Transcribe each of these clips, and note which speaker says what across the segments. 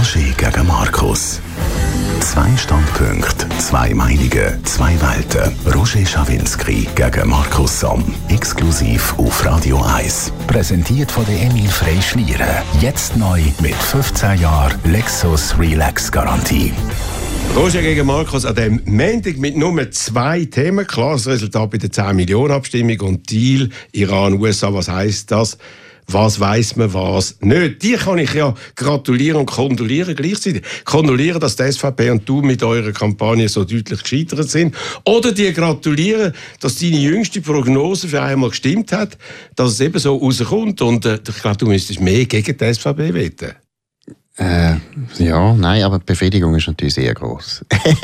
Speaker 1: Roger gegen Markus. 2 Standpunkte, 2 Meinungen, 2 Welten. Roger Schawinski gegen Markus Somm. Exklusiv auf Radio 1. Präsentiert von der Emil Frey Schlieren. Jetzt neu mit 15 Jahren Lexus Relax Garantie.
Speaker 2: Roger gegen Markus an dem Montag mit nur 2 Themen. Klares Resultat bei der 10-Millionen-Abstimmung und Deal Iran-USA. Was heisst das? Was weiss man, was nicht? Die kann ich ja gratulieren und kondolieren gleichzeitig. Kondolieren, dass die SVP und du mit eurer Kampagne so deutlich gescheitert sind. Oder die gratulieren, dass deine jüngste Prognose für einmal gestimmt hat, dass es eben so rauskommt. Und ich glaube, du müsstest mehr gegen die SVP wetten.
Speaker 3: Ja, nein, aber die Befriedigung ist natürlich sehr gross.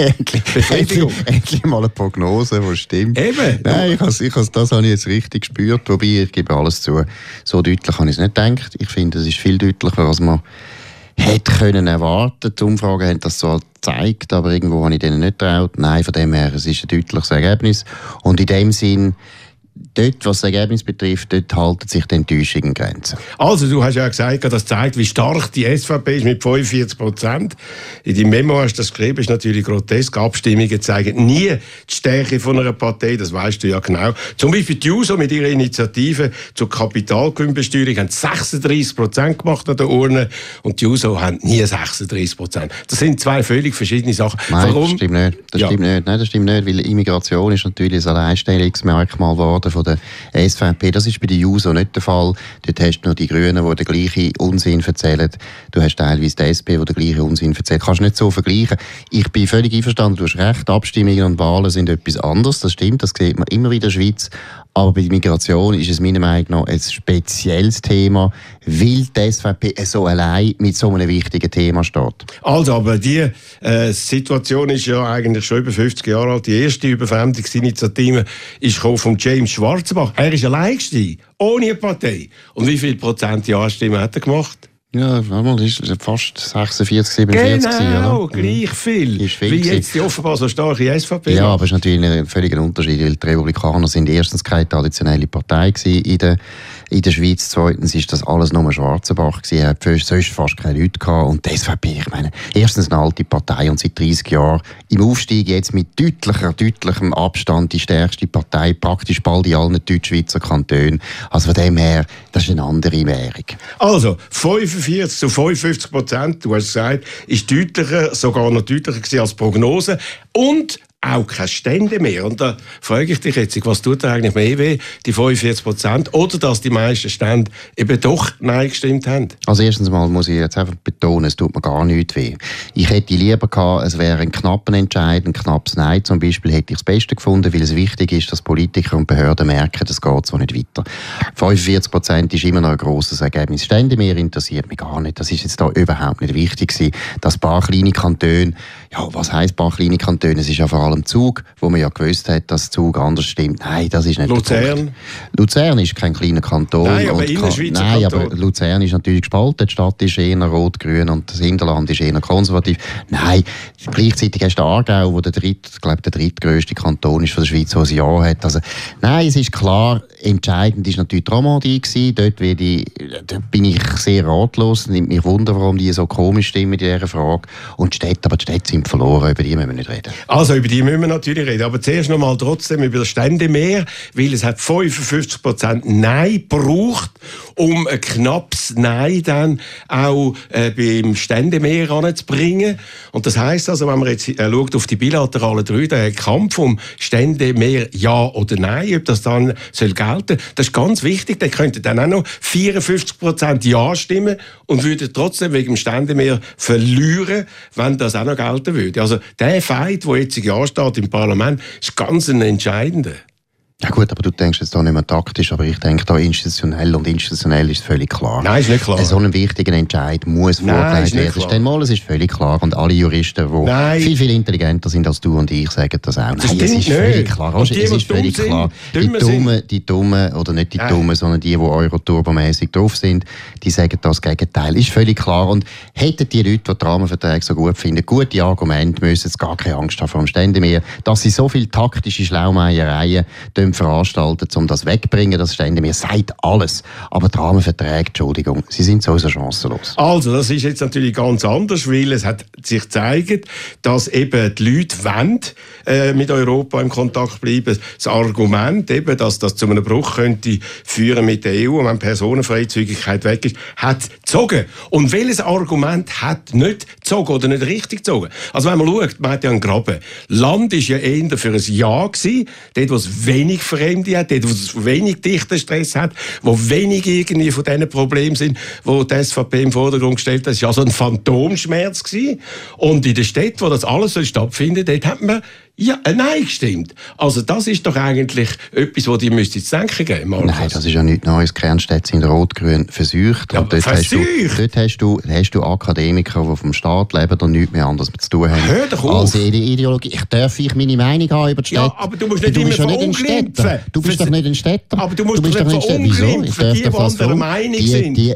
Speaker 3: Endlich mal eine Prognose, die stimmt.
Speaker 2: Eben.
Speaker 3: Nein, das habe ich jetzt richtig gespürt, wobei, ich gebe alles zu, so deutlich habe ich es nicht gedacht. Ich finde, es ist viel deutlicher, als man hätte können erwarten. Die Umfragen haben das so gezeigt, aber irgendwo habe ich denen nicht getraut. Nein, von dem her, es ist ein deutliches Ergebnis. Und in dem Sinn, dort, was das Ergebnis betrifft, dort halten sich die Enttäuschungen in Grenzen.
Speaker 2: Also, du hast ja gesagt, das zeigt, wie stark die SVP ist mit 45%. In deinem Memo hast du das geschrieben, ist natürlich grotesk. Abstimmungen zeigen nie die Stärke von einer Partei, das weißt du ja genau. Zum Beispiel die JUSO mit ihrer Initiative zur Kapitalgewinnbesteuerung haben 36% gemacht an der Urne und die JUSO haben nie 36%. Das sind 2 völlig verschiedene Sachen.
Speaker 3: Nein,
Speaker 2: warum?
Speaker 3: Das stimmt nicht. Das stimmt nicht, weil Immigration ist natürlich ein Alleinstellungsmerkmal geworden von der SVP. Das ist bei der JUSO nicht der Fall. Dort hast du noch die Grünen, die den gleichen Unsinn erzählen. Du hast teilweise die SP, die den gleichen Unsinn erzählt. Kannst du nicht so vergleichen. Ich bin völlig einverstanden, du hast recht, Abstimmungen und Wahlen sind etwas anderes. Das stimmt, das sieht man immer wieder in der Schweiz. Aber bei der Migration ist es meiner Meinung nach ein spezielles Thema, weil die SVP so allein mit so einem wichtigen Thema steht.
Speaker 2: Also, aber die Situation ist ja eigentlich schon über 50 Jahre alt. Die erste Überfremdungsinitiative ist von James Schwarzenbach. Er ist allein gestiegen, ohne eine Partei. Und wie viel Prozent Ja-Stimmen hat er gemacht?
Speaker 3: Ja, das ist fast 46, 47.
Speaker 2: Genau,
Speaker 3: oder?
Speaker 2: Gleich viel.
Speaker 3: Ist viel
Speaker 2: wie jetzt die offenbar so starke SVP.
Speaker 3: Ja, aber es ist natürlich ein völliger Unterschied, weil die Republikaner sind erstens keine traditionelle Partei gewesen in der Schweiz. Zweitens ist das alles nur Schwarzenbach gewesen. Er hat sonst fast keine Leute gehabt. Und die SVP, ich meine, erstens eine alte Partei und seit 30 Jahren im Aufstieg jetzt mit deutlichem Abstand die stärkste Partei, praktisch bald in allen Deutschschweizer Kantonen. Also von dem her, das ist eine andere Währung.
Speaker 2: Also, 45 zu 55%, du hast gesagt, ist deutlicher, sogar noch deutlicher gewesen als Prognose. Und auch keine Stände mehr. Und da frage ich dich jetzt, was tut dir eigentlich mehr weh, die 45% oder dass die meisten Stände eben doch Nein gestimmt haben?
Speaker 3: Also erstens mal muss ich jetzt einfach betonen, es tut mir gar nichts weh. Ich hätte lieber gehabt, es wäre ein knapper Entscheid, ein knappes Nein zum Beispiel, hätte ich das Beste gefunden, weil es wichtig ist, dass Politiker und Behörden merken, das geht so nicht weiter. 45% ist immer noch ein grosses Ergebnis. Stände mehr interessiert mich gar nicht. Das ist jetzt da überhaupt nicht wichtig gewesen. Dass ein paar kleine Kantone, ja, was heisst ein paar kleine Kantone? Es ist ja vor allem Zug, wo man ja gewusst hat, dass Zug anders stimmt. Nein, das ist nicht
Speaker 2: Luzern?
Speaker 3: der Punkt. Luzern ist kein kleiner Kanton.
Speaker 2: Nein, aber Innerschweizer Kanton.
Speaker 3: Aber Luzern ist natürlich gespalten. Die Stadt ist eher rot-grün und das Hinterland ist eher konservativ. Nein, gleichzeitig hast du Aargau, wo der drittgrösste Kanton ist von der Schweiz, der ein Ja hat. Also, nein, es ist klar, entscheidend ist natürlich die Romandie gewesen. Dort bin ich sehr ratlos. Es nimmt mich Wunder, warum die so komisch stimmen in dieser Frage. Und die Städte sind verloren, über die müssen wir nicht reden.
Speaker 2: Also, über die müssen wir natürlich reden. Aber zuerst noch mal trotzdem über das Ständemeer, weil es hat 55% Nein gebraucht, um ein knappes Nein dann auch beim Ständemeer anzubringen. Und das heisst also, wenn man jetzt schaut auf die bilateralen 3, der Kampf um Ständemeer Ja oder Nein, ob das dann soll gelten, das ist ganz wichtig. Der könnte dann auch noch 54% Ja stimmen und würde trotzdem wegen dem Ständemeer verlieren, wenn das auch noch gelten würde. Also der Fight, der jetzt ansteht im Parlament, ist ganz ein entscheidender.
Speaker 3: Ja gut, aber du denkst jetzt da nicht mehr taktisch, aber ich denke da institutionell, und institutionell ist völlig klar.
Speaker 2: Nein, ist nicht klar.
Speaker 3: So einen wichtigen Entscheid muss vorgelegt werden. Es ist völlig klar. Und alle Juristen, die viel intelligenter sind als du und ich, sagen das auch.
Speaker 2: Das
Speaker 3: Nein, es ist völlig klar. Es ist völlig klar. Die Dummen, oder nicht die Dummen, sondern die Euro-Turbo-mässig drauf sind, die sagen das Gegenteil. Ist völlig klar. Und hätten die Leute, die die Rahmenverträge so gut finden, gute Argumente, müssen jetzt gar keine Angst haben vor dem Ständemeer. Dass sie so viel taktische Schlaumeiereien veranstalten können, um das wegzubringen. Das stände mir sagt alles. Aber die Rahmenverträge, Entschuldigung, sie sind sowieso chancenlos.
Speaker 2: Also, das ist jetzt natürlich ganz anders, weil es hat sich gezeigt, dass eben die Leute wollen, mit Europa im Kontakt bleiben. Das Argument, eben, dass das zu einem Bruch könnte führen mit der EU, wenn Personenfreizügigkeit weg ist, hat gezogen. Und welches Argument hat nicht gezogen oder nicht richtig gezogen? Also wenn man schaut, man hat ja einen Graben. Land ist ja eher für ein Ja gewesen, dort, wo es wenig Fremde hat, dort, wo es wenig dichten Stress hat, wo wenig irgendwie von diesen Problemen sind, wo die SVP im Vordergrund gestellt hat. Das war also ein Phantomschmerz gewesen. Und in den Städten, wo das alles stattfindet, dort hat man nein gestimmt. Also das ist doch eigentlich etwas, was die müsste zu denken geben.
Speaker 3: Nein, das ist ja nichts Neues. Kernstädte sind rot-grün verseucht.
Speaker 2: Ja,
Speaker 3: und dort hast du Akademiker, die vom Staat leben und nichts mehr anderes zu tun haben.
Speaker 2: Hör doch auf!
Speaker 3: Also Ideologie. Ich darf meine Meinung haben über die Städte.
Speaker 2: Ja, aber du musst nicht immer verunglimpfen.
Speaker 3: Du bist doch nicht ein Städter.
Speaker 2: Aber du musst doch nicht verunglimpfen, die anderer Meinung sind.
Speaker 3: Die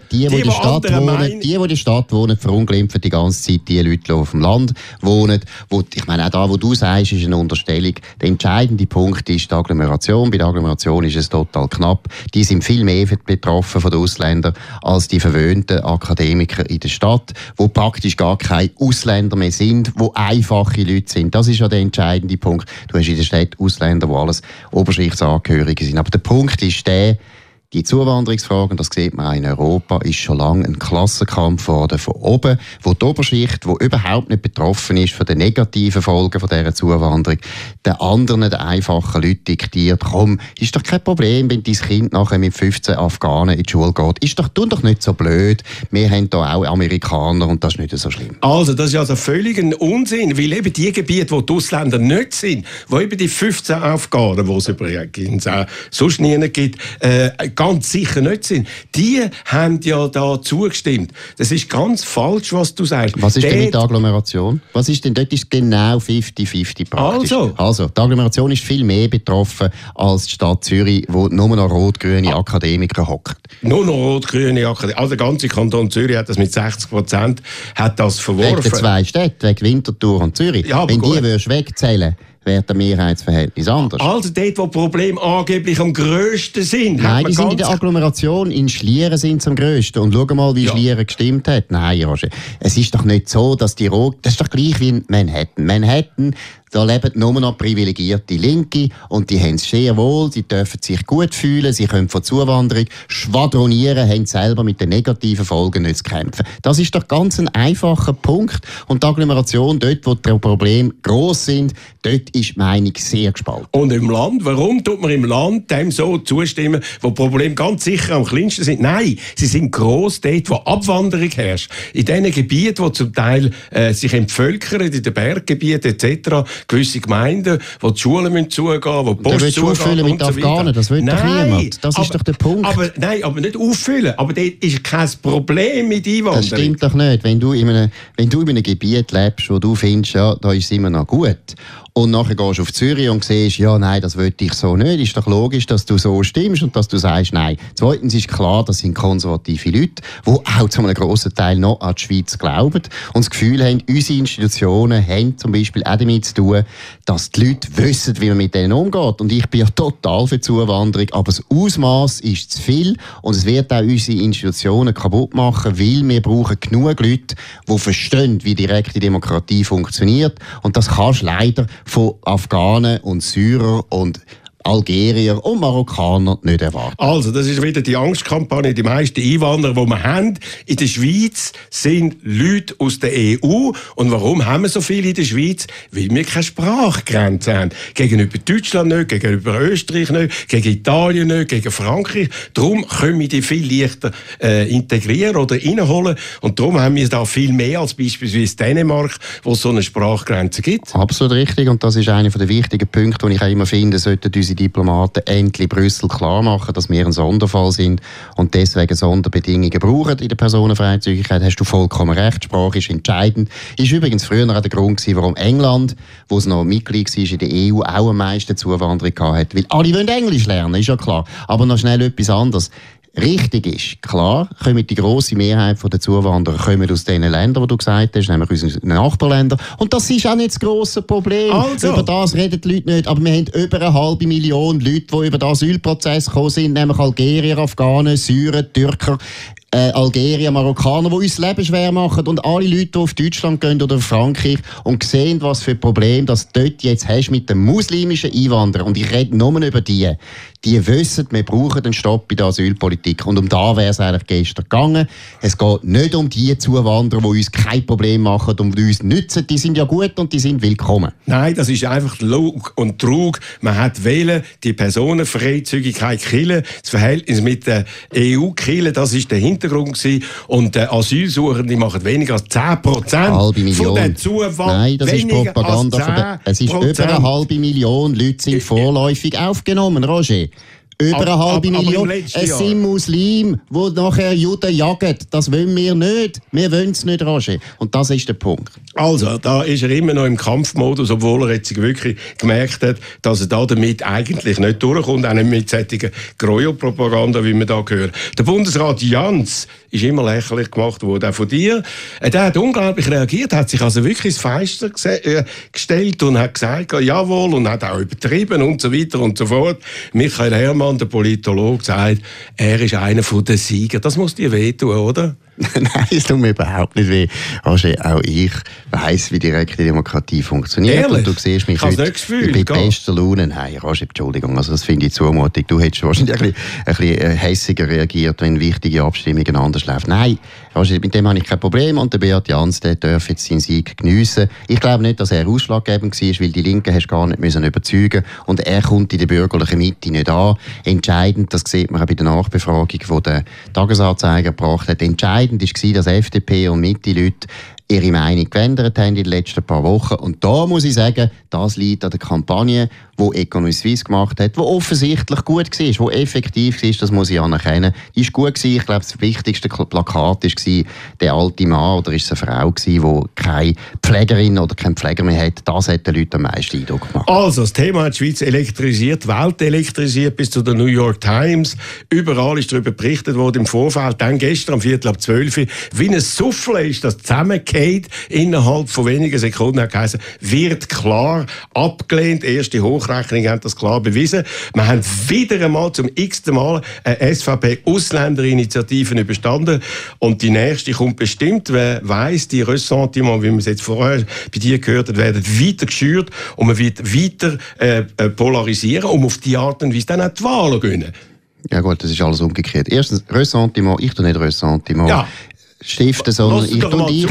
Speaker 3: die Stadt wohnen, verunglimpfen die ganze Zeit die Leute, die auf dem Land wohnen. Ich meine, auch da, wo du sagst, ist eine Unterstellung. Der entscheidende Punkt ist die Agglomeration. Bei der Agglomeration ist es total knapp. Die sind viel mehr betroffen von den Ausländern als die verwöhnten Akademiker in der Stadt, wo praktisch gar keine Ausländer mehr sind, wo einfache Leute sind. Das ist ja der entscheidende Punkt. Du hast in der Stadt Ausländer, die alles Oberschichtsangehörige sind. Aber der Punkt ist der, die Zuwanderungsfrage, und das sieht man auch in Europa, ist schon lange ein Klassenkampf geworden von oben, wo die Oberschicht, die überhaupt nicht betroffen ist von den negativen Folgen von dieser Zuwanderung, den anderen, den einfachen Leuten diktiert, komm, ist doch kein Problem, wenn dein Kind nachher mit 15 Afghanen in die Schule geht. Tu doch nicht so blöd. Wir haben hier auch Amerikaner und das ist nicht so schlimm.
Speaker 2: Also, das ist also völlig ein Unsinn, weil eben die Gebiete, wo die Ausländer nicht sind, wo eben die 15 Afghanen, die es übrigens auch sonst nie gibt, ganz sicher nicht sind. Die haben ja da zugestimmt. Das ist ganz falsch, was du sagst.
Speaker 3: Was ist denn mit der Agglomeration? Was ist denn dort? Ist genau 50-50 praktisch. Also, die Agglomeration ist viel mehr betroffen als die Stadt Zürich, wo nur noch rot-grüne Akademiker hocken.
Speaker 2: Nur noch rot-grüne Akademiker. Also der ganze Kanton Zürich hat das mit 60% verworfen.
Speaker 3: Wegen 2 Städte, wegen Winterthur und Zürich. Ja, wenn die würdest wegzählen, wäre das Mehrheitsverhältnis anders.
Speaker 2: Also dort, wo die Probleme angeblich am grössten sind.
Speaker 3: Nein, die sind in der Agglomeration. In Schlieren sind sie am grössten. Und schau mal, wie Schlieren gestimmt hat. Nein, Roger. Es ist doch nicht so, dass die das ist doch gleich wie in Manhattan. Manhattan, da leben nur noch privilegierte Linke und die haben es sehr wohl, sie dürfen sich gut fühlen, sie können von Zuwanderung schwadronieren, haben selber mit den negativen Folgen nicht zu kämpfen. Das ist doch ganz ein einfacher Punkt. Und die Agglomeration, dort, wo die Probleme gross sind, dort ist die Meinung sehr gespalten.
Speaker 2: Und im Land, warum tut man im Land dem so zustimmen, wo die Probleme ganz sicher am kleinsten sind? Nein, sie sind gross dort, wo Abwanderung herrscht. In diesen Gebieten, die zum Teil sich entvölkern, in den Berggebieten etc., gewisse Gemeinden, wo die Schulen zugehen müssen, wo die Post zugehen
Speaker 3: mit so Afghanen, das will doch niemand. Das ist doch der Punkt.
Speaker 2: Aber nicht auffüllen. Aber dort ist kein Problem mit Einwanderung.
Speaker 3: Das stimmt doch nicht. Wenn du in einem Gebiet lebst, wo du findest, ja, da ist es immer noch gut, und nachher gehst du auf Zürich und siehst, ja, nein, das will ich so nicht. Ist doch logisch, dass du so stimmst und dass du sagst, nein. Zweitens ist klar, das sind konservative Leute, die auch zu einem grossen Teil noch an die Schweiz glauben und das Gefühl haben, unsere Institutionen haben zum Beispiel auch damit zu tun, dass die Leute wissen, wie man mit denen umgeht. Und ich bin ja total für Zuwanderung, aber das Ausmaß ist zu viel und es wird auch unsere Institutionen kaputt machen, weil wir brauchen genug Leute, die verstehen, wie direkte Demokratie funktioniert. Und das kannst du leider von Afghanen und Syrern und Algerier und Marokkaner nicht erwarten.
Speaker 2: Also, das ist wieder die Angstkampagne. Die meisten Einwanderer, die wir haben in der Schweiz, sind Leute aus der EU. Und warum haben wir so viele in der Schweiz? Weil wir keine Sprachgrenze haben. Gegenüber Deutschland nicht, gegenüber Österreich nicht, gegen Italien nicht, gegen Frankreich. Darum können wir die viel leichter integrieren oder reinholen. Und darum haben wir da viel mehr als beispielsweise Dänemark, wo es so eine Sprachgrenze gibt.
Speaker 3: Absolut richtig. Und das ist einer der wichtigen Punkte, die ich auch immer finde, sollten unsere Diplomaten endlich Brüssel klar machen, dass wir ein Sonderfall sind und deswegen Sonderbedingungen brauchen in der Personenfreizügigkeit. Hast du vollkommen recht, Sprache ist entscheidend. Ist übrigens früher auch der Grund gewesen, warum England, wo es noch Mitglied war in der EU, auch am meisten Zuwanderung hatte. Weil alle wollen Englisch lernen, ist ja klar. Aber noch schnell etwas anderes. richtig ist, klar, kommen die grosse Mehrheit der Zuwanderer kommen aus den Ländern, die du gesagt hast, nämlich aus unseren Nachbarländern. Und das ist auch nicht das grosse Problem.
Speaker 2: Also.
Speaker 3: Über das reden die Leute nicht. Aber wir haben über 500 Millionen Leute, die über den Asylprozess gekommen sind, nämlich Algerier, Afghanen, Syrer, Türker, Algerier, Marokkaner, die uns das Leben schwer machen. Und alle Leute, die auf Deutschland gehen oder auf Frankreich und sehen, was für ein Problem das dort jetzt hast mit den muslimischen Einwanderern. Und ich rede nur über die. Die wissen, wir brauchen einen Stopp bei der Asylpolitik. Und um da wäre es eigentlich gestern gegangen. Es geht nicht um die Zuwanderer, die uns kein Problem machen und uns nützen. Die sind ja gut und die sind willkommen.
Speaker 2: Nein, das ist einfach Lug und Trug. Man hat wählen, die Personenfreizügigkeit killen, das Verhältnis mit der EU killen, das ist der Hintergrund gewesen. Und Asylsuchende machen weniger als 10% von der Zuwanderung.
Speaker 3: Nein, das ist Propaganda. Es ist über 500 Millionen Leute sind vorläufig aufgenommen, Roger. Über 500 Millionen. Es sind Muslime, die nachher Juden jagen. Das wollen wir nicht. Wir wollen es nicht, Roger. Und das ist der Punkt.
Speaker 2: Also, da ist er immer noch im Kampfmodus, obwohl er jetzt wirklich gemerkt hat, dass er da damit eigentlich nicht durchkommt, auch nicht mit solchen Gräuelpropaganda, wie wir da hören. Der Bundesrat Jans ist immer lächerlich gemacht worden, auch von dir. Der hat unglaublich reagiert, hat sich also wirklich ins Fenster gestellt und hat gesagt, jawohl, und hat auch übertrieben und so weiter und so fort. Michael Herrmann, der Politologe, sagt, er ist einer der Sieger. Das muss dir wehtun, oder?
Speaker 3: Nein, es tut mir überhaupt nicht weh. Also, auch ich weiss, wie direkte Demokratie funktioniert.
Speaker 2: Ehrlich?
Speaker 3: Und du siehst mich heute mit bester Laune. Nein, Roger, Entschuldigung, also das finde ich Zumutung. Du hättest wahrscheinlich ein bisschen hässiger reagiert, wenn wichtige Abstimmungen anders laufen. Nein, Roger, mit dem habe ich kein Problem. Und der Beat Jans, der darf jetzt seinen Sieg geniessen. Ich glaube nicht, dass er ausschlaggebend war, weil die Linken hast gar nicht müssen überzeugen. Und er kommt in der bürgerlichen Mitte nicht an. Entscheidend, das sieht man auch bei der Nachbefragung, die der Tagesanzeiger gebracht hat, entscheidend war, dass FDP und Mitte-Leute ihre Meinung geändert haben in den letzten paar Wochen. Und da muss ich sagen, das liegt an der Kampagne, die Economy Suisse gemacht hat, die offensichtlich gut war, die effektiv war, das muss ich anerkennen. Die war gut gewesen. Ich glaube, das wichtigste Plakat war der alte Mann, oder ist es eine Frau gewesen, die keine Pflegerin oder keinen Pfleger mehr hat. Das hat den Leuten am meisten Eindruck gemacht.
Speaker 2: Also, das Thema hat die Schweiz elektrisiert, die Welt elektrisiert, bis zu der New York Times. Überall ist darüber berichtet worden im Vorfeld. Dann gestern um 11:45, wie ein Soufflé ist das zusammengekommen. Innerhalb von wenigen Sekunden hat geheißen, wird klar abgelehnt. Erste Hochrechnungen haben das klar bewiesen. Wir haben wieder einmal zum x-ten Mal eine SVP-Ausländerinitiative überstanden. Und die nächste kommt bestimmt. Wer weiss, die Ressentiments, wie man es jetzt vorher bei dir gehört hat, werden weiter geschürt und man wird weiter polarisieren, um auf die Art und Weise dann auch die Wahlen zu gewinnen.
Speaker 3: Ja gut, das ist alles umgekehrt. Erstens, Ressentiment, ich tue nicht Ressentiment.
Speaker 2: Ja.
Speaker 3: Stiften, sondern ich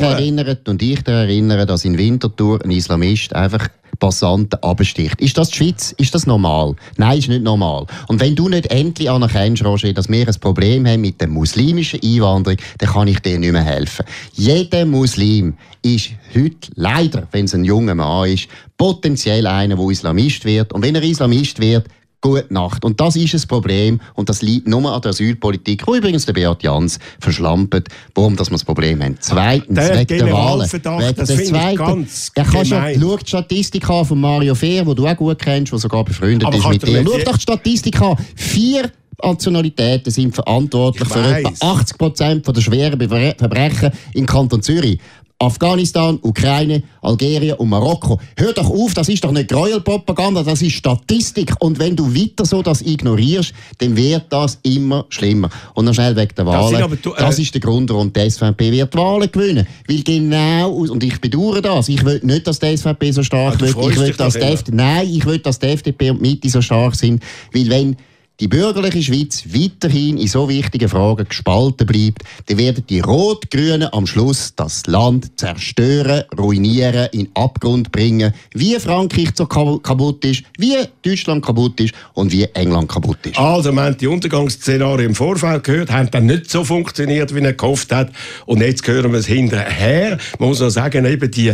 Speaker 3: erinnere, dass in Winterthur ein Islamist einfach Passanten absticht. Ist das die Schweiz? Ist das normal? Nein, ist nicht normal. Und wenn du nicht endlich anerkennst, Roger, dass wir ein Problem haben mit der muslimischen Einwanderung, dann kann ich dir nicht mehr helfen. Jeder Muslim ist heute leider, wenn es ein junger Mann ist, potenziell einer, der Islamist wird. Und wenn er Islamist wird, gute Nacht. Und das ist ein Problem. Und das liegt nur an der Asylpolitik, wo übrigens der Beat Jans verschlampt, warum dass wir das Problem haben. Zweitens, wegen der Wahlen.
Speaker 2: Das finde ich ganz gemein.
Speaker 3: Schau die Statistik an von Mario Fehr, die du auch gut kennst, die sogar befreundet ist mit dir. Schau doch die Statistik an. 4 Nationalitäten sind verantwortlich für etwa 80% der schweren Verbrechen im Kanton Zürich. Afghanistan, Ukraine, Algerien und Marokko. Hör doch auf, das ist doch nicht Gräuelpropaganda, das ist Statistik. Und wenn du weiter so das ignorierst, dann wird das immer schlimmer. Und dann schnell wegen der Wahlen. Das ist der Grund, warum die SVP wird die Wahlen gewinnen. Weil genau, und ich bedauere das, ich will nicht, dass die SVP so stark wird. Ich will, dass die FDP und die Mitte so stark sind. Weil wenn die bürgerliche Schweiz weiterhin in so wichtigen Fragen gespalten bleibt, dann werden die Rot-Grünen am Schluss das Land zerstören, ruinieren, in den Abgrund bringen, wie Frankreich so kaputt ist, wie Deutschland kaputt ist und wie England kaputt ist.
Speaker 2: Also, wir haben die Untergangsszenarien im Vorfeld gehört, haben dann nicht so funktioniert, wie er gehofft hat. Und jetzt hören wir es hinterher. Man muss auch sagen, eben die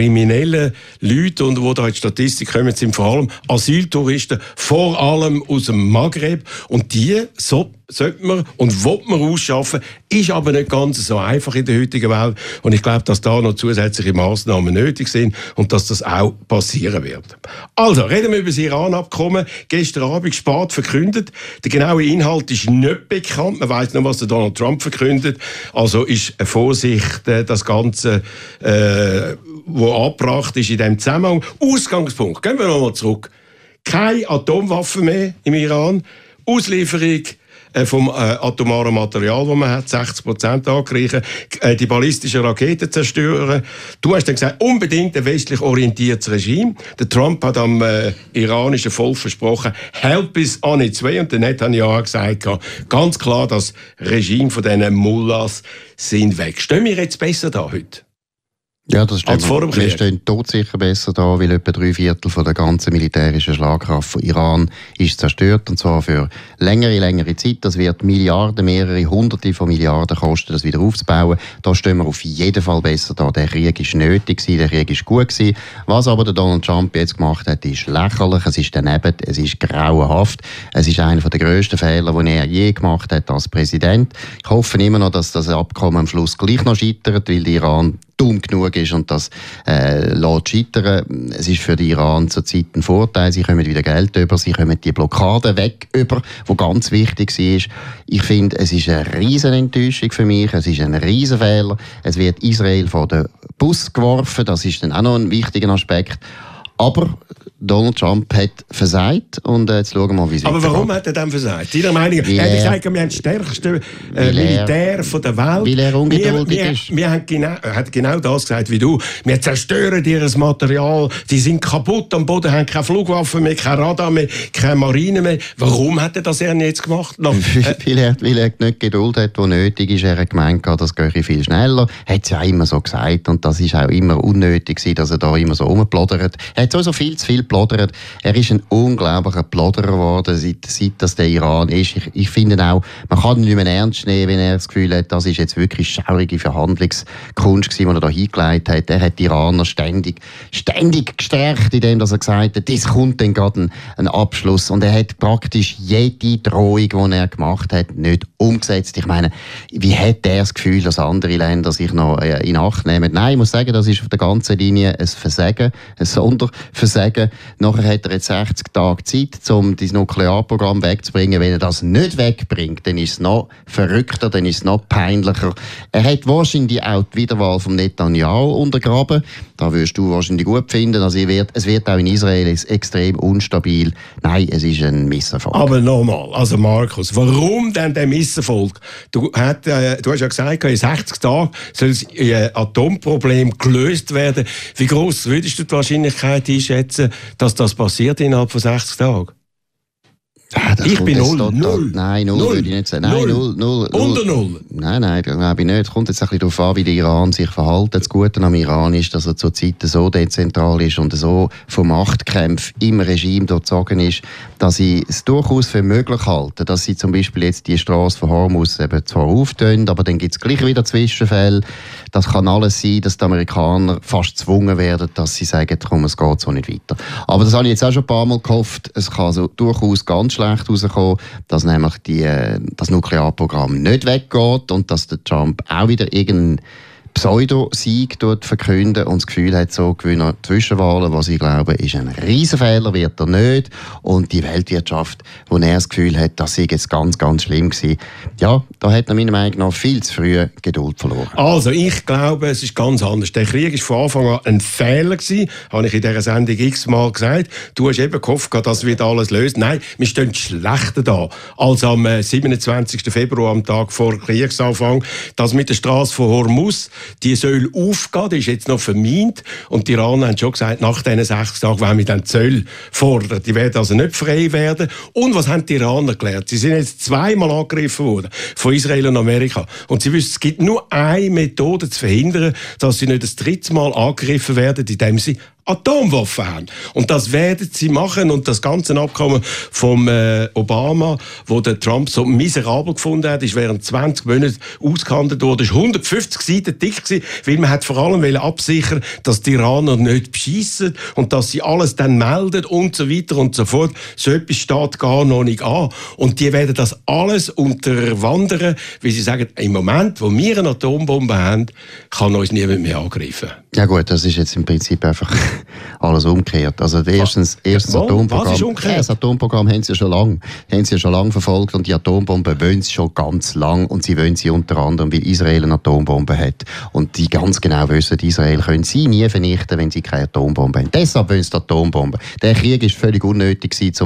Speaker 2: kriminellen Leute, die da in die Statistik kommen, sind vor allem Asyltouristen, vor allem aus dem dem Maghreb. Und die sollte man und will man ausschaffen, ist aber nicht ganz so einfach in der heutigen Welt. Und ich glaube, dass da noch zusätzliche Massnahmen nötig sind und dass das auch passieren wird. Also, reden wir über das Iran-Abkommen. Gestern Abend spät verkündet. Der genaue Inhalt ist nicht bekannt. Man weiss nur, was der Donald Trump verkündet. Also ist Vorsicht, das Ganze, was angebracht ist in diesem Zusammenhang. Ausgangspunkt. Gehen wir nochmal zurück. Keine Atomwaffen mehr im Iran. Auslieferung vom atomaren Material, das man hat, 60% angeglichen, die ballistischen Raketen zerstören. Du hast dann gesagt, unbedingt ein westlich orientiertes Regime. Der Trump hat am iranischen Volk versprochen, help us on its way. Und der Netanyahu hat gesagt, ganz klar, das Regime von diesen Mullahs sind weg. Stehen wir jetzt besser da heute?
Speaker 3: Ja, das stimmt. Wir stehen todsicher besser da, weil etwa 3/4 von der ganzen militärischen Schlagkraft von Iran ist zerstört, und zwar für längere Zeit. Das wird Milliarden, mehrere Hunderte von Milliarden kosten, das wieder aufzubauen. Da stehen wir auf jeden Fall besser da. Der Krieg ist nötig gewesen, der Krieg ist gut gewesen. Was aber der Donald Trump jetzt gemacht hat, ist lächerlich, es ist daneben, es ist grauenhaft. Es ist einer der grössten Fehler, die er je gemacht hat als Präsident. Ich hoffe immer noch, dass das Abkommen am Schluss gleich noch scheitert, weil der Iran dumm genug ist und das lässt scheitern. Es ist für den Iran zurzeit ein Vorteil. Sie kommen wieder Geld über, sie kommen die Blockade weg über, die ganz wichtig war. Ich finde, es ist eine riesen Enttäuschung für mich, es ist ein riesen Fehler. Es wird Israel vor den Bus geworfen, das ist dann auch noch ein wichtiger Aspekt. Aber Donald Trump hat versagt und jetzt schauen wir mal, wie es weitergeht.
Speaker 2: Aber warum hat er dann versagt? Deiner Meinung? Er hat gesagt, wir haben das stärkste Militär von der Welt.
Speaker 3: Weil er ungeduldig ist.
Speaker 2: Wir haben hat genau das gesagt wie du. Wir zerstören ihr Material, die sind kaputt am Boden, haben keine Flugwaffen mehr, kein Radar mehr, keine Marine mehr. Warum hat er das jetzt gemacht?
Speaker 3: Weil er nicht Geduld hat, die nötig ist. Er hat gemeint, das gehe viel schneller. Er hat es ja immer so gesagt und das ist auch immer unnötig gewesen, dass er da immer so rumplaudert. Er hat so viel zu viel plaudert. Er ist ein unglaublicher Plauderer geworden, seit das der Iran ist. Ich finde auch, man kann ihn nicht mehr ernst nehmen, wenn er das Gefühl hat, das ist jetzt wirklich schaurige Verhandlungskunst gewesen, die er da hingelegt hat. Er hat die Iraner ständig gestärkt, indem er gesagt hat, es kommt dann gerade ein Abschluss. Und er hat praktisch jede Drohung, die er gemacht hat, nicht umgesetzt. Ich meine, wie hat er das Gefühl, dass andere Länder sich noch in Acht nehmen? Nein, ich muss sagen, das ist auf der ganzen Linie ein Versagen, ein Sonderversagen. Nachher hat er jetzt 60 Tage Zeit, um das Nuklearprogramm wegzubringen. Wenn er das nicht wegbringt, dann ist es noch verrückter, dann ist es noch peinlicher. Er hat wahrscheinlich auch die Wiederwahl von Netanyahu untergraben. Da wirst du wahrscheinlich gut finden. Also es wird auch in Israel extrem unstabil. Nein, es ist ein Misserfolg.
Speaker 2: Aber nochmal, also Markus, warum denn der Misserfolg? Du hast ja gesagt, in 60 Tagen soll das Atomproblem gelöst werden. Wie gross würdest du die Wahrscheinlichkeit einschätzen, dass das passiert innerhalb von 60 Tagen?
Speaker 3: Ich bin null. Nein, null würde ich nicht sagen. Nein, null.
Speaker 2: Unter null?
Speaker 3: Nein, das glaube ich nicht. Es kommt jetzt ein bisschen darauf an, wie der Iran sich verhält. Das Gute am Iran ist, dass er zurzeit so dezentral ist und so von Machtkämpfen im Regime durchzogen ist, dass sie es durchaus für möglich halten, dass sie zum Beispiel jetzt die Straße von Hormuz eben zwar auftun, aber dann gibt es gleich wieder Zwischenfälle. Das kann alles sein, dass die Amerikaner fast gezwungen werden, dass sie sagen, komm, es geht so nicht weiter. Aber das habe ich jetzt auch schon ein paar Mal gehofft. Es kann also durchaus ganz schlecht herauskommen, dass nämlich das Nuklearprogramm nicht weggeht und dass der Trump auch wieder irgendeinen Pseudo-Sieg verkünden und das Gefühl hat, so gewinnen Zwischenwahlen, was ich glaube, ist ein Riesenfehler, wird er nicht. Und die Weltwirtschaft, wo er das Gefühl hat, das sei jetzt ganz, ganz schlimm gewesen. Ja, da hat er meiner Meinung nach viel zu früh Geduld verloren.
Speaker 2: Also, ich glaube, es ist ganz anders. Der Krieg war von Anfang an ein Fehler gewesen, habe ich in dieser Sendung x-mal gesagt. Du hast eben gehofft, das wird alles lösen. Nein, wir stehen schlechter da als am 27. Februar, am Tag vor Kriegsanfang. Das mit der Straße von Hormuz, die soll aufgehen, die ist jetzt noch vermint. Und die Iraner haben schon gesagt, nach diesen 60 Tagen wollen wir dann Zölle fordern. Die werden also nicht frei werden. Und was haben die Iraner gelernt? Sie sind jetzt zweimal angegriffen worden von Israel und Amerika. Und sie wissen, es gibt nur eine Methode zu verhindern, dass sie nicht das dritte Mal angegriffen werden, indem sie Atomwaffen haben. Und das werden sie machen. Und das ganze Abkommen vom Obama, wo der Trump so miserabel gefunden hat, ist während 20 Monaten ausgehandelt worden. Es war 150 Seiten dick gewesen, weil man hat vor allem absichern, dass die Iraner nicht beschissen und dass sie alles dann melden und so weiter und so fort. So etwas steht gar noch nicht an. Und die werden das alles unterwandern, weil sie sagen, im Moment, wo wir eine Atombombe haben, kann uns niemand mehr angreifen.
Speaker 3: Ja gut, das ist jetzt im Prinzip einfach alles umgekehrt. Also erstens Atomprogramm. Ja, das Atomprogramm haben sie ja schon lange verfolgt und die Atombomben wollen sie schon ganz lang und sie wollen sie unter anderem, weil Israel eine Atombombe hat und die ganz genau wissen, Israel können sie nie vernichten, wenn sie keine Atombombe haben. Deshalb wollen sie die Atombombe. Der Krieg ist völlig unnötig gewesen, um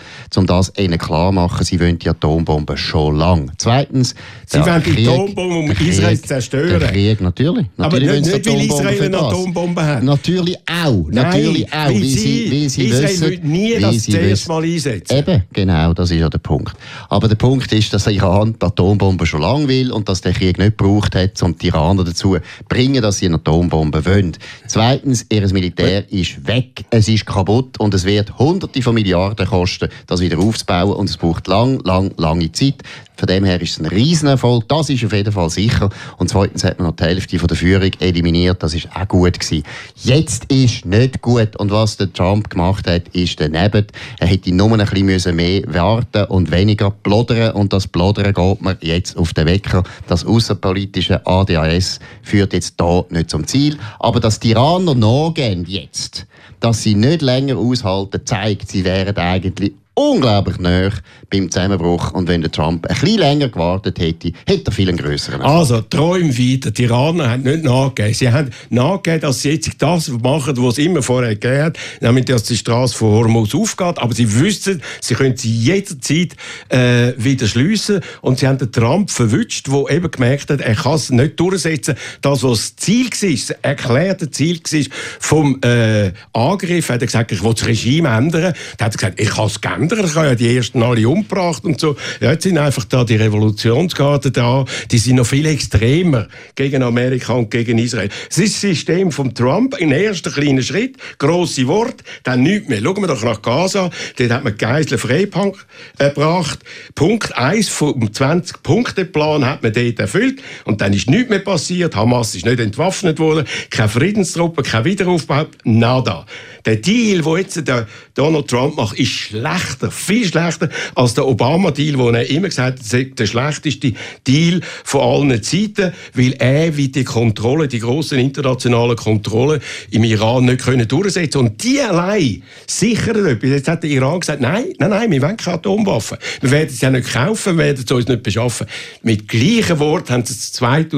Speaker 3: das ihnen klar zu machen, sie wollen die Atombombe schon lang. Zweitens,
Speaker 2: sie wollen die Atombombe, um Israel zu zerstören.
Speaker 3: Der Krieg, natürlich.
Speaker 2: Aber nicht weil Israel eine Atombombe hat.
Speaker 3: Natürlich auch.
Speaker 2: Weil sie Israel will nie das zuerst mal einsetzen.
Speaker 3: Eben, genau, das ist ja der Punkt. Aber der Punkt ist, dass Iran die Atombombe schon lange will und dass der Krieg nicht gebraucht hat, um die Iraner dazu zu bringen, dass sie eine Atombombe wollen. Zweitens, ihr Militär ist weg, es ist kaputt und es wird Hunderte von Milliarden kosten, das wieder aufzubauen und es braucht lange Zeit. Von dem her ist es ein Riesenerfolg, das ist auf jeden Fall sicher. Und zweitens hat man noch die Hälfte von der Führung eliminiert, das ist auch gut gewesen. Jetzt ist nicht gut und was der Trump gemacht hat, ist daneben. Er hätte nur ein bisschen mehr warten und weniger plodern und das Plodern geht mir jetzt auf den Wecker. Das außenpolitische ADHS führt jetzt da nicht zum Ziel. Aber dass die Iraner nachgehen jetzt, dass sie nicht länger aushalten, zeigt, sie wären eigentlich unglaublich nahe beim Zusammenbruch. Und wenn der Trump ein bisschen länger gewartet hätte, hätte er viel einen grösseren Erfolg.
Speaker 2: Also, träum weiter. Die Iraner haben nicht nachgegeben. Sie haben nachgegeben, dass sie jetzt das machen, was es immer vorher gegeben hat, nämlich, dass die Straße von Hormuz aufgeht. Aber sie wüssten, sie können sie jederzeit wieder schliessen. Und sie haben den Trump verwünscht, der eben gemerkt hat, er kann es nicht durchsetzen. Das, was das Ziel war, das erklärte Ziel war vom Angriff, hat er gesagt, ich will das Regime ändern. Dann hat er gesagt, ich kann es ändern. Ich habe ja die ersten alle umgebracht und so. Ja, jetzt sind einfach da die Revolutionsgarden da, die sind noch viel extremer gegen Amerika und gegen Israel. Das ist das System von Trump, ein erster kleiner Schritt, grosse Worte, dann nichts mehr. Schauen wir doch nach Gaza, dort hat man Geiseln freigebracht. Punkt 1 vom 20-Punkte-Plan hat man dort erfüllt und dann ist nichts mehr passiert. Hamas ist nicht entwaffnet worden, keine Friedenstruppe, kein Wiederaufbau, nada. Der Deal, den jetzt der Donald Trump macht, ist schlechter, viel schlechter als der Obama-Deal, wo er immer gesagt hat, sei der schlechteste Deal von allen Zeiten, weil er wie die Kontrolle, die grossen internationalen Kontrollen im Iran nicht können durchsetzen. Und die allein sichern etwas. Jetzt hat der Iran gesagt, nein, wir wollen keine Atomwaffen. Wir werden sie ja nicht kaufen, wir werden sie uns nicht beschaffen. Mit gleichen Wort haben sie es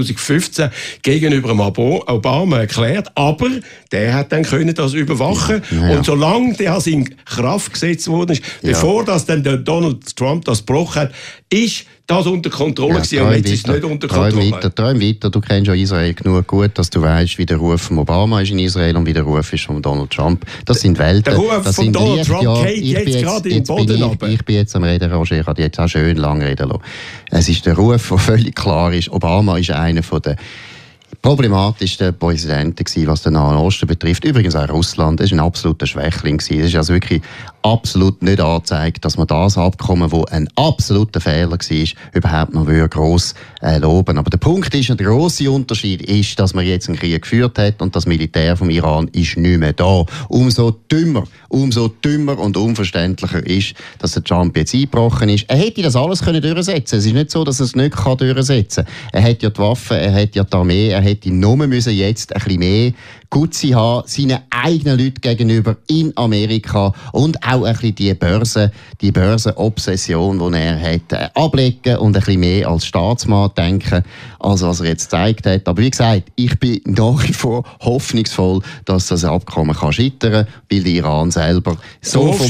Speaker 2: 2015 gegenüber dem Obama erklärt, aber der hat dann können das überwachen. Ja. Und solange das in Kraft gesetzt worden ist, bevor das dann der Donald Trump das gebrochen hat, ist das unter Kontrolle gewesen. Und jetzt ist es nicht unter Kontrolle.
Speaker 3: Träum weiter. Du kennst ja Israel genug gut, dass du weißt, wie der Ruf von Obama ist in Israel und wie der Ruf ist von Donald Trump. Das sind Welten.
Speaker 2: Der Ruf von Donald Trump geht jetzt gerade in den Boden runter.
Speaker 3: Ich bin jetzt am Reden, Roger. Ich kann jetzt auch schön lang reden lassen. Es ist der Ruf, der völlig klar ist. Obama ist einer von den problematischsten Präsidenten gewesen, was den Nahen Osten betrifft. Übrigens auch Russland. Es war ein absoluter Schwächling gewesen. Es ist also wirklich absolut nicht angezeigt, dass man das Abkommen, das ein absoluter Fehler war, überhaupt noch gross loben. Aber der Punkt ist, der grosse Unterschied ist, dass man jetzt einen Krieg geführt hat und das Militär vom Iran ist nicht mehr da. Umso dümmer und unverständlicher ist, dass der Trump jetzt eingebrochen ist. Er hätte das alles durchsetzen. Es ist nicht so, dass er es nicht durchsetzen kann. Er hat ja die Waffen, er hat ja die Armee, er hätte nur jetzt ein bisschen mehr Gutzi haben, seinen eigenen Leuten gegenüber in Amerika und auch ein bisschen die Börsenobsession, die er hat, ablegen und ein bisschen mehr als Staatsmann denken, als was er jetzt gezeigt hat. Aber wie gesagt, ich bin nach wie vor hoffnungsvoll, dass das Abkommen kann scheitern kann, weil der Iran selber so von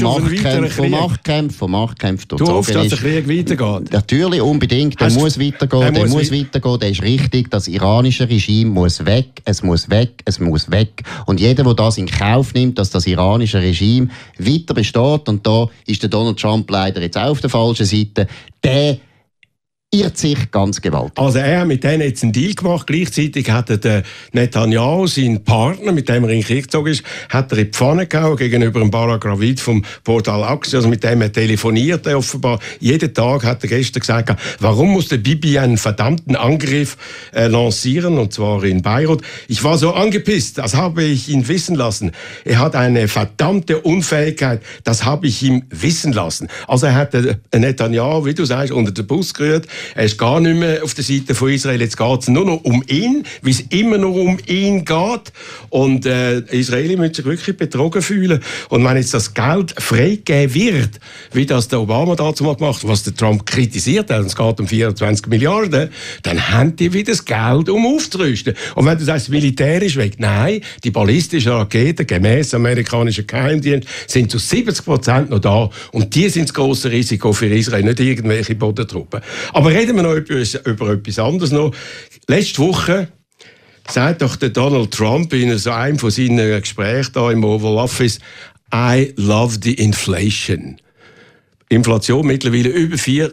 Speaker 3: Machtkämpfen
Speaker 2: du hoffst, dass der Krieg weitergeht?
Speaker 3: Natürlich, unbedingt. Der muss weitergehen. Der ist richtig. Das iranische Regime muss weg. Es muss weg. Und jeder, der das in Kauf nimmt, dass das iranische Regime weiter besteht, und da ist der Donald Trump leider jetzt auch auf der falschen Seite, der irrt sich ganz gewaltig.
Speaker 2: Also er hat mit denen jetzt einen Deal gemacht. Gleichzeitig hat der Netanyahu, sein Partner, mit dem er in den Krieg gezogen ist, hat er in die Pfanne gehauen gegenüber dem Barak Ravid vom Portal Axios. Also mit dem er telefoniert. Offenbar jeden Tag hat er gestern gesagt, warum muss der Bibi einen verdammten Angriff lancieren, und zwar in Beirut. Ich war so angepisst, das habe ich ihn wissen lassen. Er hat eine verdammte Unfähigkeit, das habe ich ihm wissen lassen. Also er hat Netanyahu, wie du sagst, unter den Bus gerührt. Er ist gar nicht mehr auf der Seite von Israel. Jetzt geht es nur noch um ihn, wie es immer noch um ihn geht. Und Israelis müssen sich wirklich betrogen fühlen. Und wenn jetzt das Geld freigegeben wird, wie das der Obama dazu mal gemacht hat, was der Trump kritisiert hat, und es geht um 24 Milliarden, dann haben die wieder das Geld, um aufzurüsten. Und wenn du sagst, Militär ist weg, nein, die ballistischen Raketen, gemäss amerikanischen Geheimdienst, sind zu 70% noch da. Und die sind das grosse Risiko für Israel, nicht irgendwelche Bodentruppen. Aber reden wir noch über etwas anderes noch. Letzte Woche sagt doch der Donald Trump in so einem von seinen Gesprächen da im Oval Office, I love the inflation. Inflation mittlerweile über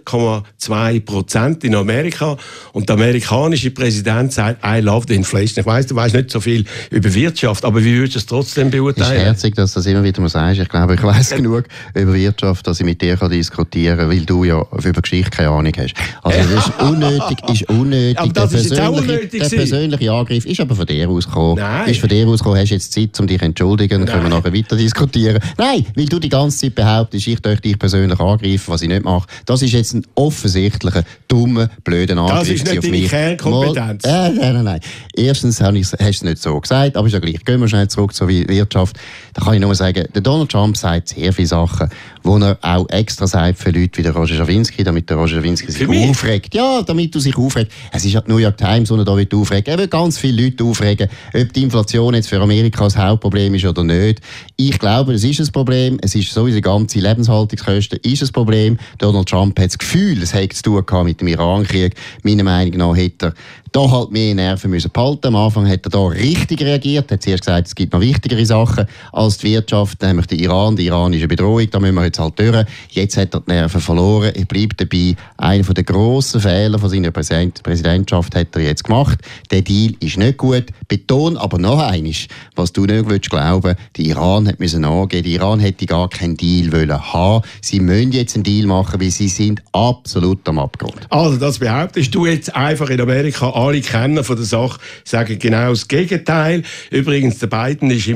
Speaker 2: 4,2% in Amerika. Und der amerikanische Präsident sagt, I love the inflation. Ich weiss, du weißt nicht so viel über Wirtschaft, aber wie würdest du es trotzdem beurteilen?
Speaker 3: Es ist herzig, dass du das immer wieder mal sagst. Ich glaube, ich weiss genug über Wirtschaft, dass ich mit dir diskutieren kann, weil du ja über Geschichte keine Ahnung hast. Also das ist unnötig.
Speaker 2: Aber das ist jetzt auch unnötig.
Speaker 3: Der persönliche Angriff ist aber von dir ausgekommen.
Speaker 2: Nein.
Speaker 3: Ist von dir ausgekommen, hast jetzt Zeit, um dich zu entschuldigen, dann können wir nachher weiter diskutieren. Nein, weil du die ganze Zeit behauptest, ich darf dich persönlich angreifen, was ich nicht mache. Das ist jetzt ein offensichtlicher, dummer, blöder Angriff.
Speaker 2: Das ist nicht deine Kernkompetenz.
Speaker 3: Nein. Erstens hast du es nicht so gesagt, aber ist ja gleich. Gehen wir schnell zurück zur Wirtschaft. Da kann ich nur sagen, der Donald Trump sagt sehr viele Sachen, wo er auch extra sagt für Leute wie der Roger Schawinski, damit der Roger Schawinski sich aufregt. Ja, damit du sich aufregst. Es ist ja die New York Times, die da aufregt. Er will ganz viele Leute aufregen, ob die Inflation jetzt für Amerika das Hauptproblem ist oder nicht. Ich glaube, es ist ein Problem. Es ist sowieso die ganze Lebenshaltungskosten ist ein Problem. Donald Trump hat das Gefühl, es hätte zu tun gehabt mit dem Iran-Krieg. Meiner Meinung nach hätte er da halt mehr Nerven müssen behalten. Am Anfang hat er da richtig reagiert. Er hat zuerst gesagt, es gibt noch wichtigere Sachen als die Wirtschaft, nämlich die iranische Bedrohung. Da müssen wir jetzt halt durch. Jetzt hat er die Nerven verloren. Er bleibt dabei. Einer der grossen Fehler von seiner Präsidentschaft hat er jetzt gemacht. Der Deal ist nicht gut. Beton aber noch eines, was du nicht willst glauben, der Iran hat müssen angehen. Der Iran hätte gar keinen Deal wollen haben. Sie müssen jetzt einen Deal machen, weil sie sind absolut am Abgrund.
Speaker 2: Also das behauptest du jetzt einfach in Amerika. Alle Kenner von der Sache sagen genau das Gegenteil. Übrigens, der Biden ist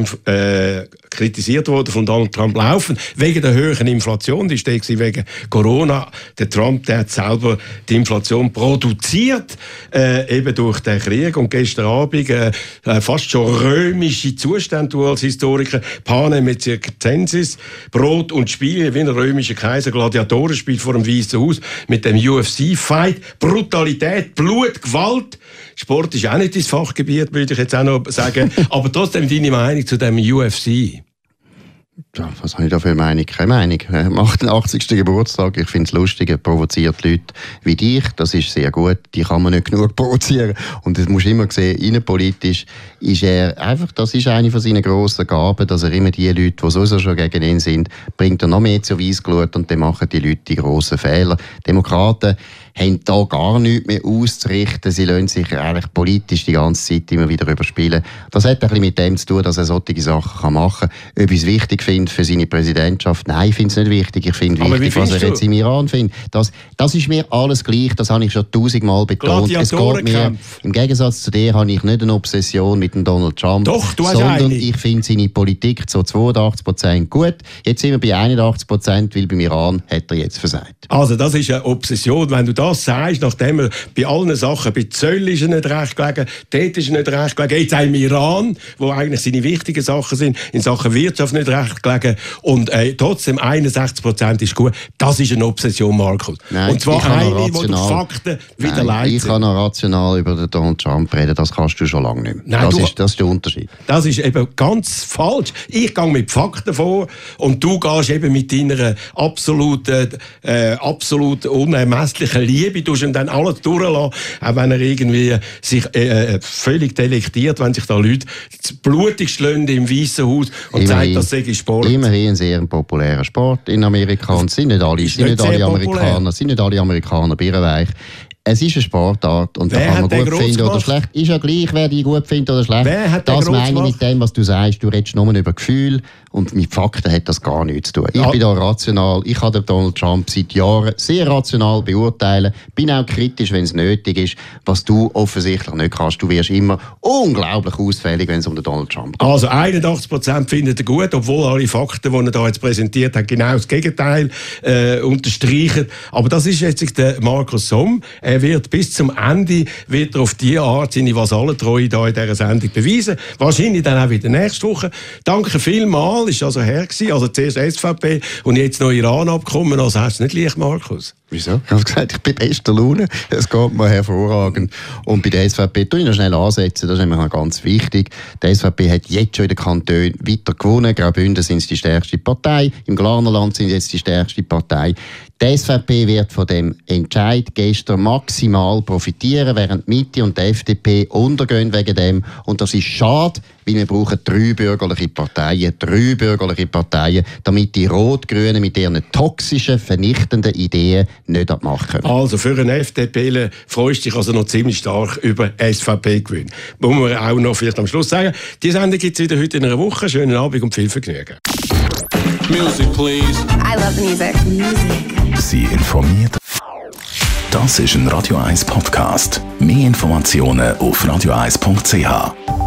Speaker 2: kritisiert worden von Donald Trump laufend wegen der höheren Inflation. Die steht wegen Corona. Der Trump, der hat selber die Inflation produziert, eben durch den Krieg. Und gestern Abend fast schon römische Zustände, du als Historiker, Panem mit Circenses, Brot und Spiele, wie ein römischer Kaiser, Gladiatorenspiel vor dem Weißen Haus, mit dem UFC-Fight, Brutalität, Blut, Gewalt. Sport ist auch nicht dein Fachgebiet, würde ich jetzt auch noch sagen. Aber trotzdem deine Meinung zu dem UFC?
Speaker 3: Ja, was habe ich da für eine Meinung? Keine Meinung. Er macht den 80. Geburtstag. Ich finde es lustig, er provoziert Leute wie dich. Das ist sehr gut. Die kann man nicht genug provozieren. Und das musst du immer sehen, innenpolitisch ist er einfach, das ist eine von seinen grossen Gaben, dass er immer die Leute, die sowieso schon gegen ihn sind, bringt er noch mehr zur Weissglut und dann machen die Leute die grossen Fehler. Demokraten haben da gar nichts mehr auszurichten. Sie lassen sich eigentlich politisch die ganze Zeit immer wieder überspielen. Das hat ein bisschen mit dem zu tun, dass er solche Sachen machen kann. Ob ich es wichtig finde für seine Präsidentschaft? Nein, ich finde es nicht wichtig. Ich finde wichtig, was er jetzt im Iran findet. Das ist mir alles gleich. Das habe ich schon 1000-mal betont. Es geht mir, im Gegensatz zu dir habe ich nicht eine Obsession mit dem Donald Trump.
Speaker 2: Doch, du hast
Speaker 3: sondern
Speaker 2: eine.
Speaker 3: Ich finde seine Politik zu 82% gut. Jetzt sind wir bei 81%, weil beim Iran hat er jetzt versagt.
Speaker 2: Also das ist eine Obsession. Wenn du das sagst, nachdem er bei allen Sachen, bei Zöll ist er nicht recht gelegen, dort ist er nicht recht gelegen, jetzt auch im Iran, wo eigentlich seine wichtigen Sachen sind, in Sachen Wirtschaft nicht recht gelegen und trotzdem 61% ist gut. Das ist eine Obsession, Markus.
Speaker 3: Nein,
Speaker 2: und zwar eine, die die Fakten wieder leitet.
Speaker 3: Ich kann noch rational über den Donald Trump reden, das kannst du schon lange nicht mehr.
Speaker 2: Nein,
Speaker 3: das ist der Unterschied.
Speaker 2: Das ist eben ganz falsch. Ich gehe mit Fakten vor und du gehst eben mit deiner absolut unermesslichen Liebe, du ihm dann alles durchlassen, auch wenn er irgendwie sich völlig delektiert, wenn sich da Leute blutig schlagen im Weißen Haus und sagen, das sei Sport.
Speaker 3: Immerhin ein sehr populärer Sport in Amerika und sind nicht alle Amerikaner birrenweich. Es ist eine Sportart und da kann man gut finden oder schlecht. Ist ja gleich, wer die gut findet oder schlecht. Das meine ich mit dem, was du sagst. Du redest nur über Gefühl und mit Fakten hat das gar nichts zu tun. Ich bin da rational. Ich kann den Donald Trump seit Jahren sehr rational beurteilen. Bin auch kritisch, wenn es nötig ist, was du offensichtlich nicht kannst. Du wirst immer unglaublich ausfällig, wenn es um den Donald Trump geht. Also
Speaker 2: 81% finden ihn gut, obwohl alle Fakten, die er da jetzt präsentiert hat, genau das Gegenteil unterstreichen. Aber das ist jetzt der Markus Somm. Er wird bis zum Ende auf diese Art seine Vasallentreue da in dieser Sendung beweisen. Wahrscheinlich dann auch wieder nächste Woche. Danke vielmals. Ist also her gewesen. Also zuerst SVP und jetzt noch Iran-Abkommen. Also hast du es nicht leicht, Markus?
Speaker 3: Wieso? Ich habe gesagt, ich bin bester Laune. Es geht mir hervorragend. Und bei der SVP tue ich noch schnell ansetzen. Das ist nämlich noch ganz wichtig. Die SVP hat jetzt schon in den Kantonen weiter gewonnen. Graubünden sind die stärkste Partei. Im Glarnerland sind jetzt die stärkste Partei. Die SVP wird von dem Entscheid gestern maximal profitieren, während die Mitte und die FDP untergehen wegen dem. Und das ist schade, weil wir brauchen 3 bürgerliche Parteien, damit die Rot-Grünen mit ihren toxischen, vernichtenden Ideen nicht abmachen.
Speaker 2: Also für einen FDP freust du dich also noch ziemlich stark über SVP-Gewinn. Muss man auch noch vielleicht am Schluss sagen. Die Sendung gibt es wieder heute in einer Woche. Schönen Abend und viel Vergnügen.
Speaker 1: Music, please.
Speaker 4: I love music.
Speaker 1: Sie informiert. Das ist ein Radio 1 Podcast. Mehr Informationen auf radio1.ch.